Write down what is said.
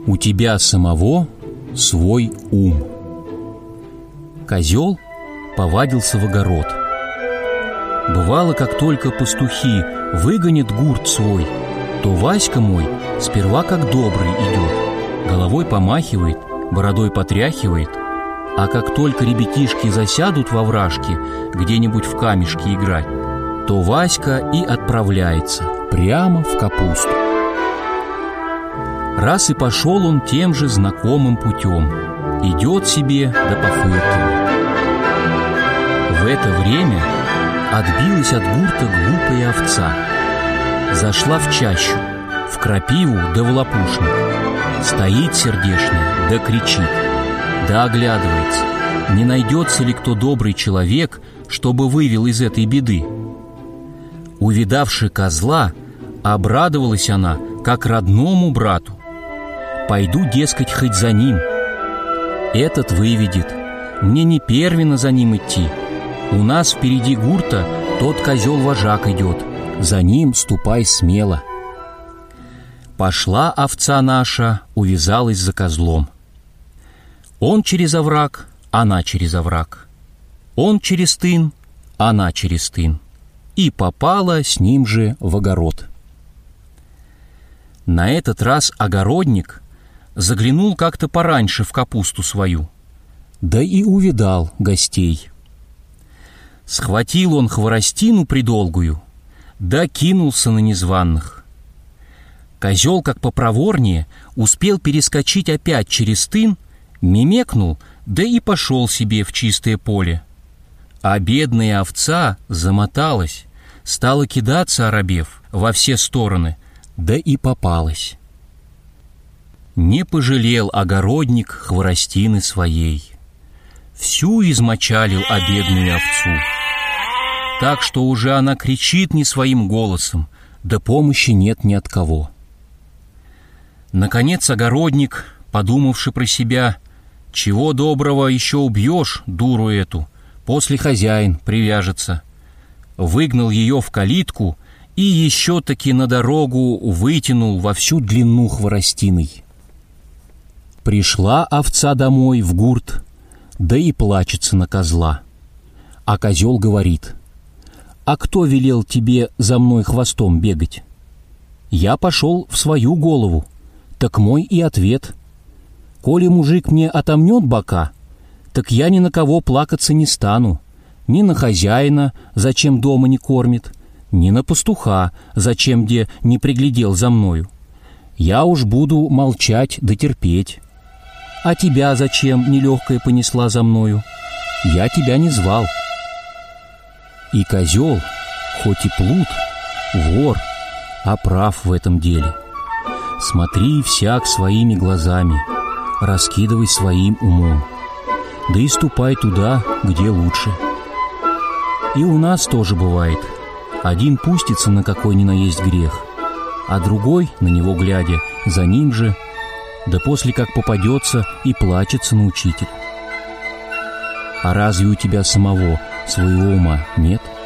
У тебя самого свой ум. Козел повадился в огород. Бывало, как только пастухи выгонят гурт свой, то Васька мой сперва как добрый идет, головой помахивает, бородой потряхивает, а как только ребятишки засядут во вражке где-нибудь в камешки играть, то Васька и отправляется прямо в капусту. Раз и пошел он тем же знакомым путем, идет себе да пофыркивает. В это время отбилась от гурта глупая овца, зашла в чащу, в крапиву да в лопушник, стоит сердешная да кричит, да оглядывается, не найдется ли кто добрый человек, чтобы вывел из этой беды. Увидавши козла, обрадовалась она, как родному брату. Пойду, дескать, хоть за ним. Этот выведет, мне не первенно за ним идти. У нас впереди гурта тот козел-вожак идет, за ним ступай смело. Пошла овца наша, увязалась за козлом. Он через овраг, она через овраг. Он через тын, она через тын. И попала с ним же в огород. На этот раз огородник заглянул как-то пораньше в капусту свою, да и увидал гостей. Схватил он хворостину придолгую, да кинулся на незваных. Козел, как попроворнее, успел перескочить опять через тын, мимекнул, да и пошел себе в чистое поле. А бедная овца замоталась, стала кидаться, оробев, во все стороны, да и попалась. Не пожалел огородник хворостины своей. Всю измочалил бедную овцу, так что уже она кричит не своим голосом, да помощи нет ни от кого. Наконец огородник, подумавши про себя, чего доброго еще убьешь дуру эту, после хозяин привяжется, выгнал ее в калитку и еще таки на дорогу вытянул во всю длину хворостиной. Пришла овца домой в гурт, да и плачется на козла. А козел говорит: «А кто велел тебе за мной хвостом бегать? Я пошел в свою голову, так мой и ответ. Коли мужик мне отомнет бока, так я ни на кого плакаться не стану, ни на хозяина, зачем дома не кормит, ни на пастуха, зачем где не приглядел за мною. Я уж буду молчать да терпеть. А тебя зачем нелегкая понесла за мною? Я тебя не звал». И козел, хоть и плут, вор, а прав в этом деле. Смотри всяк своими глазами, раскидывай своим умом, да и ступай туда, где лучше. И у нас тоже бывает. Один пустится на какой ни на есть грех, а другой, на него глядя, за ним же, да после как попадется и плачется на учителя. А разве у тебя самого своего ума нет?